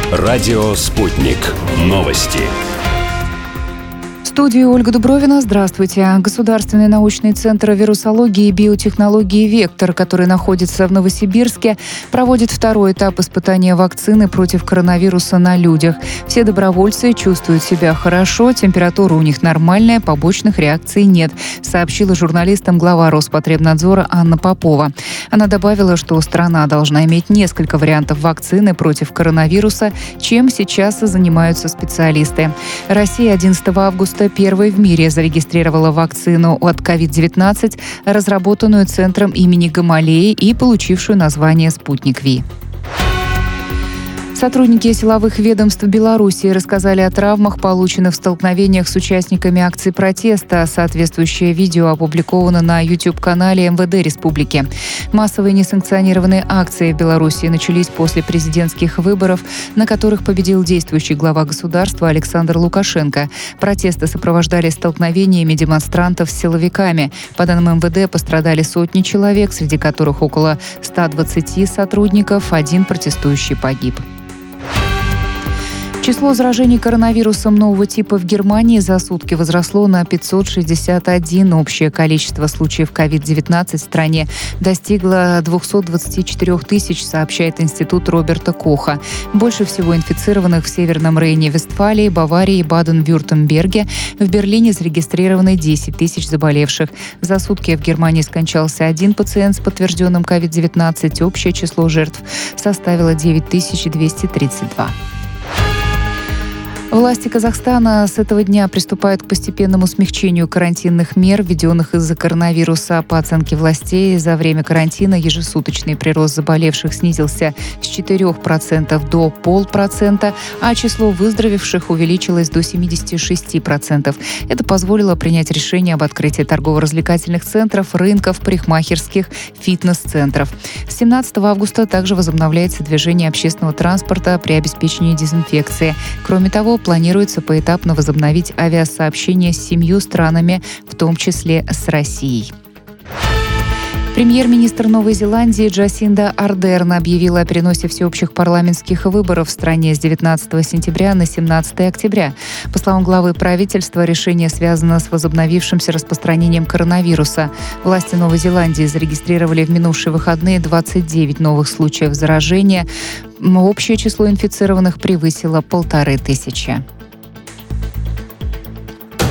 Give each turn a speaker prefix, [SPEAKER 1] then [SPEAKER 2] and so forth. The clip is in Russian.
[SPEAKER 1] Радио «Спутник». Новости.
[SPEAKER 2] В студии Ольга Дубровина. Здравствуйте. Государственный научный центр вирусологии и биотехнологии «Вектор», который находится в Новосибирске, проводит второй этап испытания вакцины против коронавируса на людях. Все добровольцы чувствуют себя хорошо, температура у них нормальная, побочных реакций нет, сообщила журналистам глава Роспотребнадзора Анна Попова. Она добавила, что страна должна иметь несколько вариантов вакцины против коронавируса, чем сейчас занимаются специалисты. Россия 11 августа первой в мире зарегистрировала вакцину от COVID-19, разработанную Центром имени Гамалеи и получившую название «Спутник Ви». Сотрудники силовых ведомств Беларуси рассказали о травмах, полученных в столкновениях с участниками акций протеста. Соответствующее видео опубликовано на YouTube-канале МВД Республики. Массовые несанкционированные акции в Беларуси начались после президентских выборов, на которых победил действующий глава государства Александр Лукашенко. Протесты сопровождались столкновениями демонстрантов с силовиками. По данным МВД, пострадали сотни человек, среди которых около 120 сотрудников, один протестующий погиб. Число заражений коронавирусом нового типа в Германии за сутки возросло на 561. Общее количество случаев COVID-19 в стране достигло 224 тысяч, сообщает Институт Роберта Коха. Больше всего инфицированных в Северном Рейне-Вестфалии, Баварии и Баден-Вюртемберге. В Берлине зарегистрированы 10 тысяч заболевших. За сутки в Германии скончался один пациент с подтвержденным COVID-19. Общее число жертв составило 9232. Власти Казахстана с этого дня приступают к постепенному смягчению карантинных мер, введенных из-за коронавируса. По оценке властей, за время карантина ежесуточный прирост заболевших снизился с 4% до 0,5%, а число выздоровевших увеличилось до 76%. Это позволило принять решение об открытии торгово-развлекательных центров, рынков, парикмахерских, фитнес-центров. С 17 августа также возобновляется движение общественного транспорта при обеспечении дезинфекции. Кроме того, планируется поэтапно возобновить авиасообщение с 7 странами, в том числе с Россией. Премьер-министр Новой Зеландии Джасинда Ардерн объявила о переносе всеобщих парламентских выборов в стране с 19 сентября на 17 октября. По словам главы правительства, решение связано с возобновившимся распространением коронавируса. Власти Новой Зеландии зарегистрировали в минувшие выходные 29 новых случаев заражения. Общее число инфицированных превысило 1500.